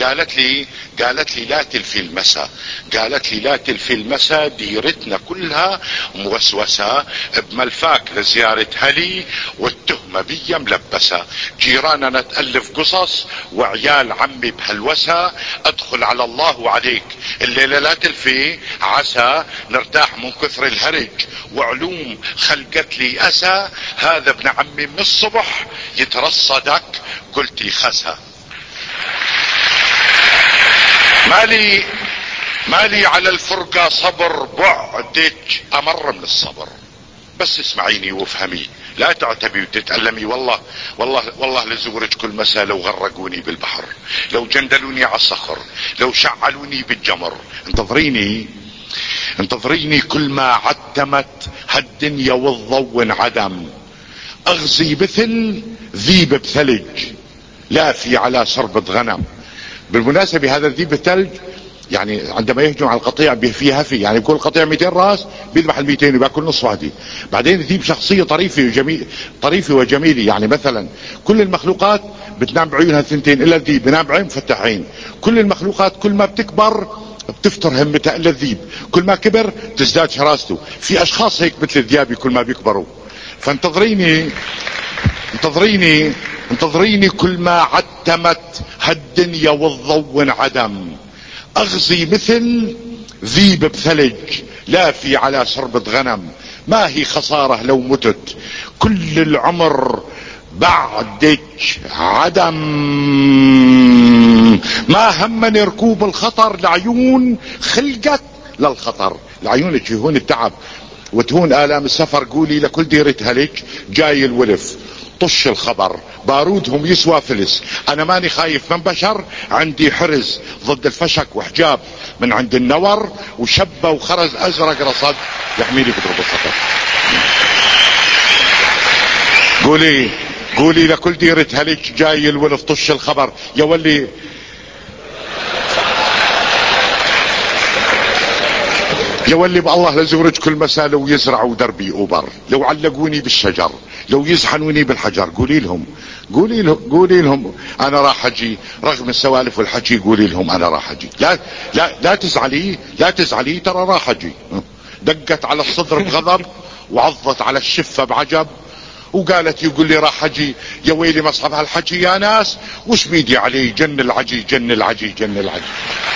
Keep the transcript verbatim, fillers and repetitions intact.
قالت لي قالت لي لا تلفي المسا، قالت لي لا تلفي المسا، ديرتنا كلها موسوسة بملفاك لزيارة هلي والتهمة بي ملبسة، جيراننا تألف قصص وعيال عمي بهلوسة، ادخل على الله وعليك الليلة لا تلفي عسى نرتاح من كثر الهرج، وعلوم خلقت لي اسى، هذا ابن عمي من الصبح يترصدك قلت خسى. مالي مالي على الفرقة صبر، بعدك امر من الصبر، بس اسمعيني وافهمي لا تعتبي وتتألمي، والله والله والله لزورك كل مساء لو غرقوني بالبحر، لو جندلوني على الصخر، لو شعلوني بالجمر، انتظريني انتظريني كل ما عتمت هالدنيا والضوء انعدم، اغزي مثل ذيب بثلج لا في على شربة غنم. بالمناسبة هذا الذيب الثلج يعني عندما يهجم على القطيع فيها في يعني يكون القطيع مئتين راس بيذبح ال مئتين وباكل نص واحدة. بعدين الذيب شخصية طريفة وجميل طريفة وجميلة، يعني مثلا كل المخلوقات بتنام بعيونها الثنتين الا الذيب بنام بعين مفتحين. كل المخلوقات كل ما بتكبر بتفتر همتها الا الذيب، كل ما كبر تزداد شراسته. في اشخاص هيك مثل الذئاب كل ما بيكبروا. فانتظريني انتظريني انتظريني كل ما عتمت هالدنيا والضوء انعدم، اغزي مثل ذيب بثلج لا في على شربة غنم، ما هي خسارة لو متت كل العمر بعدك عدم، ما همني ركوب الخطر لعيون خلقت للخطر. العيون تهون التعب وتهون آلام السفر، قولي لكل ديرة هلك جاي الولف طش الخبر بارودهم يسوى فلس، انا ماني خايف من بشر، عندي حرز ضد الفشك وحجاب من عند النور، وشبه وخرز ازرق رصد يحميني بضرب الخطر. قولي قولي لكل ديرة هلك جاي الولف طش الخبر، يا ولي يا ولي بالله لزورج كل مساء لو يزرعوا دربي اوبر، لو علقوني بالشجر، لو يزحنوني بالحجر، قولي لهم قولي لهم قولي لهم انا راح اجي رغم السوالف والحكي، قولي لهم انا راح اجي. لا لا لا تزعلي لا تزعلي ترى راح اجي. دقت على الصدر بغضب وعضت على الشفة بعجب وقالت يقول لي راح اجي، يا ويلي مصحف هالحكي يا ناس، وش بيدي علي جن العجي جن العجي جن العجي.